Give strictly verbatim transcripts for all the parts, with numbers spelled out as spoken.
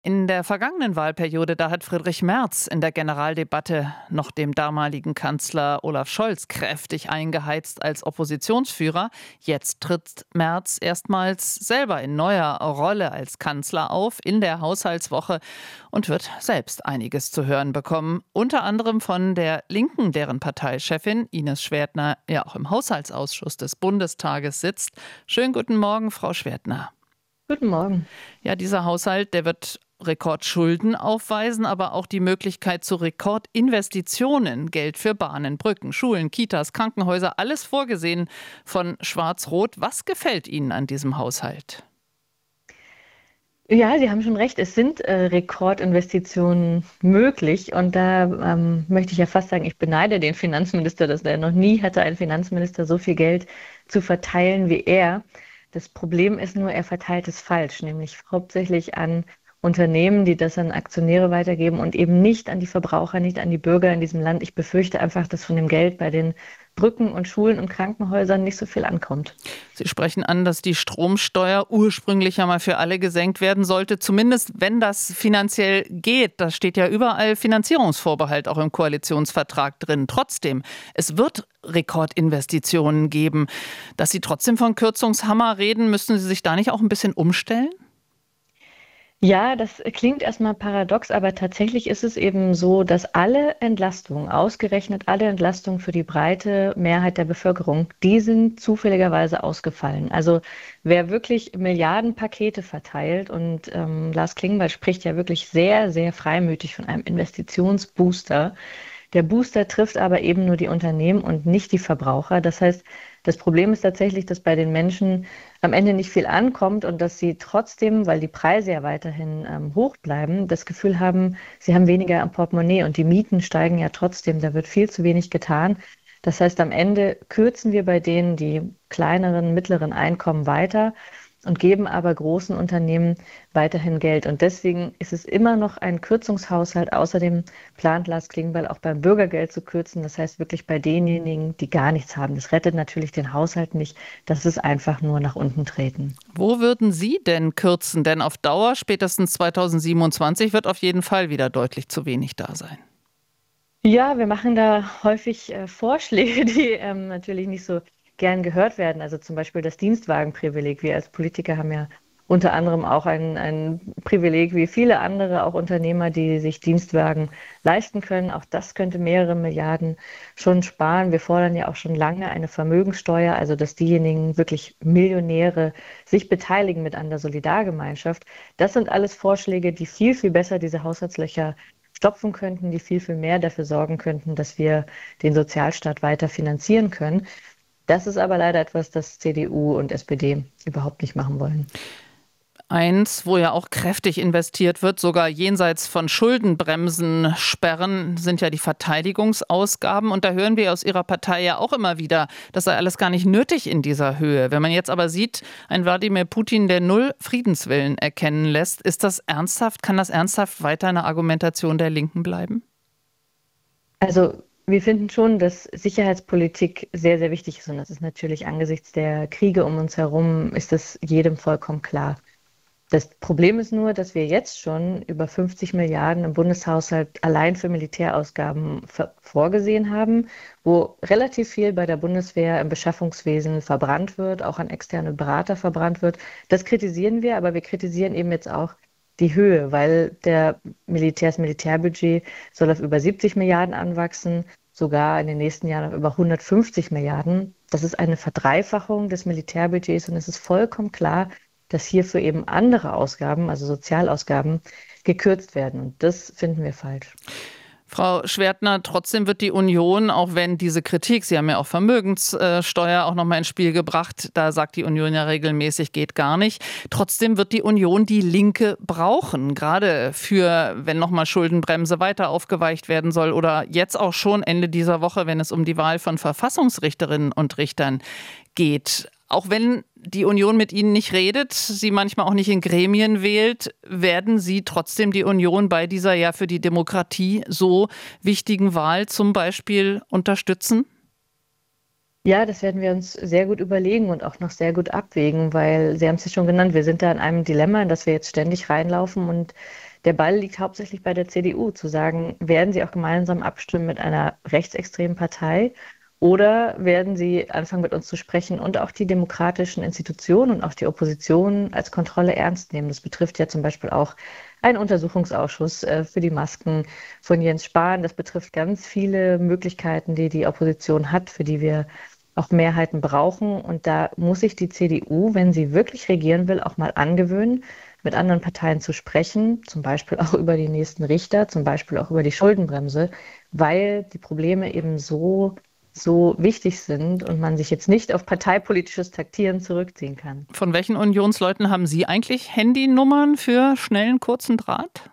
In der vergangenen Wahlperiode, da hat Friedrich Merz in der Generaldebatte noch dem damaligen Kanzler Olaf Scholz kräftig eingeheizt als Oppositionsführer. Jetzt tritt Merz erstmals selber in neuer Rolle als Kanzler auf in der Haushaltswoche und wird selbst einiges zu hören bekommen. Unter anderem von der Linken, deren Parteichefin Ines Schwertner ja auch im Haushaltsausschuss des Bundestages sitzt. Schönen guten Morgen, Frau Schwertner. Guten Morgen. Ja, dieser Haushalt, der wird Rekordschulden aufweisen, aber auch die Möglichkeit zu Rekordinvestitionen. Geld für Bahnen, Brücken, Schulen, Kitas, Krankenhäuser, alles vorgesehen von Schwarz-Rot. Was gefällt Ihnen an diesem Haushalt? Ja, Sie haben schon recht, es sind äh, Rekordinvestitionen möglich und da ähm, möchte ich ja fast sagen, ich beneide den Finanzminister, dass er noch nie hatte ein Finanzminister so viel Geld zu verteilen wie er. Das Problem ist nur, er verteilt es falsch, nämlich hauptsächlich an Unternehmen, die das an Aktionäre weitergeben und eben nicht an die Verbraucher, nicht an die Bürger in diesem Land. Ich befürchte einfach, dass von dem Geld bei den Brücken und Schulen und Krankenhäusern nicht so viel ankommt. Sie sprechen an, dass die Stromsteuer ursprünglich ja mal für alle gesenkt werden sollte, zumindest wenn das finanziell geht. Da steht ja überall Finanzierungsvorbehalt auch im Koalitionsvertrag drin. Trotzdem, es wird Rekordinvestitionen geben. Dass Sie trotzdem von Kürzungshammer reden, müssen Sie sich da nicht auch ein bisschen umstellen? Ja, das klingt erstmal paradox, aber tatsächlich ist es eben so, dass alle Entlastungen, ausgerechnet alle Entlastungen für die breite Mehrheit der Bevölkerung, die sind zufälligerweise ausgefallen. Also wer wirklich Milliardenpakete verteilt und ähm, Lars Klingbeil spricht ja wirklich sehr, sehr freimütig von einem Investitionsbooster. Der Booster trifft aber eben nur die Unternehmen und nicht die Verbraucher. Das heißt, das Problem ist tatsächlich, dass bei den Menschen am Ende nicht viel ankommt und dass sie trotzdem, weil die Preise ja weiterhin ähm, hoch bleiben, das Gefühl haben, sie haben weniger am Portemonnaie und die Mieten steigen ja trotzdem. Da wird viel zu wenig getan. Das heißt, am Ende kürzen wir bei denen, die kleineren, mittleren Einkommen weiter und geben aber großen Unternehmen weiterhin Geld. Und deswegen ist es immer noch ein Kürzungshaushalt. Außerdem plant Lars Klingbeil auch beim Bürgergeld zu kürzen. Das heißt wirklich bei denjenigen, die gar nichts haben. Das rettet natürlich den Haushalt nicht. Das ist einfach nur nach unten treten. Wo würden Sie denn kürzen? Denn auf Dauer, spätestens zweitausendsiebenundzwanzig, wird auf jeden Fall wieder deutlich zu wenig da sein. Ja, wir machen da häufig äh, Vorschläge, die ähm, natürlich nicht so gern gehört werden. Also zum Beispiel das Dienstwagenprivileg. Wir als Politiker haben ja unter anderem auch ein, ein Privileg wie viele andere, auch Unternehmer, die sich Dienstwagen leisten können. Auch das könnte mehrere Milliarden schon sparen. Wir fordern ja auch schon lange eine Vermögenssteuer, also dass diejenigen wirklich Millionäre sich beteiligen mit an der Solidargemeinschaft. Das sind alles Vorschläge, die viel, viel besser diese Haushaltslöcher stopfen könnten, die viel, viel mehr dafür sorgen könnten, dass wir den Sozialstaat weiter finanzieren können. Das ist aber leider etwas, das C D U und S P D überhaupt nicht machen wollen. Eins, wo ja auch kräftig investiert wird, sogar jenseits von Schuldenbremsen, Sperren, sind ja die Verteidigungsausgaben. Und da hören wir aus Ihrer Partei ja auch immer wieder, das sei alles gar nicht nötig in dieser Höhe. Wenn man jetzt aber sieht, ein Wladimir Putin, der null Friedenswillen erkennen lässt, ist das ernsthaft, kann das ernsthaft weiter eine Argumentation der Linken bleiben? Also wir finden schon, dass Sicherheitspolitik sehr, sehr wichtig ist. Und das ist natürlich angesichts der Kriege um uns herum, ist das jedem vollkommen klar. Das Problem ist nur, dass wir jetzt schon über fünfzig Milliarden im Bundeshaushalt allein für Militärausgaben ver- vorgesehen haben, wo relativ viel bei der Bundeswehr im Beschaffungswesen verbrannt wird, auch an externe Berater verbrannt wird. Das kritisieren wir, aber wir kritisieren eben jetzt auch die Höhe, weil der Militär, das Militärbudget soll auf über siebzig Milliarden anwachsen, sogar in den nächsten Jahren auf über hundertfünfzig Milliarden. Das ist eine Verdreifachung des Militärbudgets und es ist vollkommen klar, dass hierfür eben andere Ausgaben, also Sozialausgaben, gekürzt werden. Und das finden wir falsch. Frau Schwertner, trotzdem wird die Union, auch wenn diese Kritik, Sie haben ja auch Vermögenssteuer auch nochmal ins Spiel gebracht, da sagt die Union ja regelmäßig, geht gar nicht. Trotzdem wird die Union die Linke brauchen, gerade für, wenn nochmal Schuldenbremse weiter aufgeweicht werden soll oder jetzt auch schon Ende dieser Woche, wenn es um die Wahl von Verfassungsrichterinnen und Richtern geht. Auch wenn die Union mit Ihnen nicht redet, Sie manchmal auch nicht in Gremien wählt, werden Sie trotzdem die Union bei dieser ja für die Demokratie so wichtigen Wahl zum Beispiel unterstützen? Ja, das werden wir uns sehr gut überlegen und auch noch sehr gut abwägen, weil Sie haben es ja schon genannt, wir sind da in einem Dilemma, in das wir jetzt ständig reinlaufen und Der Ball liegt hauptsächlich bei der C D U, zu sagen, werden sie auch gemeinsam abstimmen mit einer rechtsextremen Partei oder werden sie anfangen mit uns zu sprechen und auch die demokratischen Institutionen und auch die Opposition als Kontrolle ernst nehmen. Das betrifft ja zum Beispiel auch einen Untersuchungsausschuss äh, für die Masken von Jens Spahn. Das betrifft ganz viele Möglichkeiten, die die Opposition hat, für die wir auch Mehrheiten brauchen. Und da muss sich die C D U, wenn sie wirklich regieren will, auch mal angewöhnen, mit anderen Parteien zu sprechen, zum Beispiel auch über die nächsten Richter, zum Beispiel auch über die Schuldenbremse, weil die Probleme eben so, so wichtig sind und man sich jetzt nicht auf parteipolitisches Taktieren zurückziehen kann. Von welchen Unionsleuten haben Sie eigentlich Handynummern für schnellen, kurzen Draht?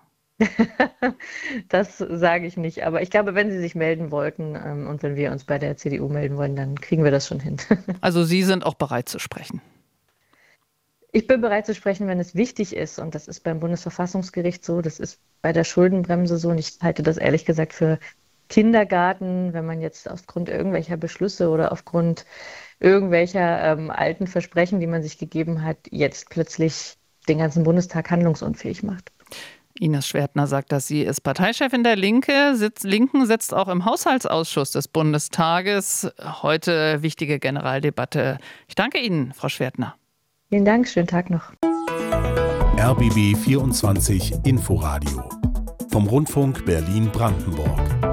Das sage ich nicht, aber ich glaube, wenn Sie sich melden wollten ähm, und wenn wir uns bei der C D U melden wollen, dann kriegen wir das schon hin. Also Sie sind auch bereit zu sprechen? Ich bin bereit zu sprechen, wenn es wichtig ist, und das ist beim Bundesverfassungsgericht so, das ist bei der Schuldenbremse so, und ich halte das ehrlich gesagt für Kindergarten, wenn man jetzt aufgrund irgendwelcher Beschlüsse oder aufgrund irgendwelcher ähm, alten Versprechen, die man sich gegeben hat, jetzt plötzlich den ganzen Bundestag handlungsunfähig macht. Ines Schwertner sagt, dass sie ist Parteichefin der Linke, sitzt, Linken, sitzt auch im Haushaltsausschuss des Bundestages. Heute wichtige Generaldebatte. Ich danke Ihnen, Frau Schwertner. Vielen Dank, schönen Tag noch. R B B vierundzwanzig Inforadio vom Rundfunk Berlin-Brandenburg.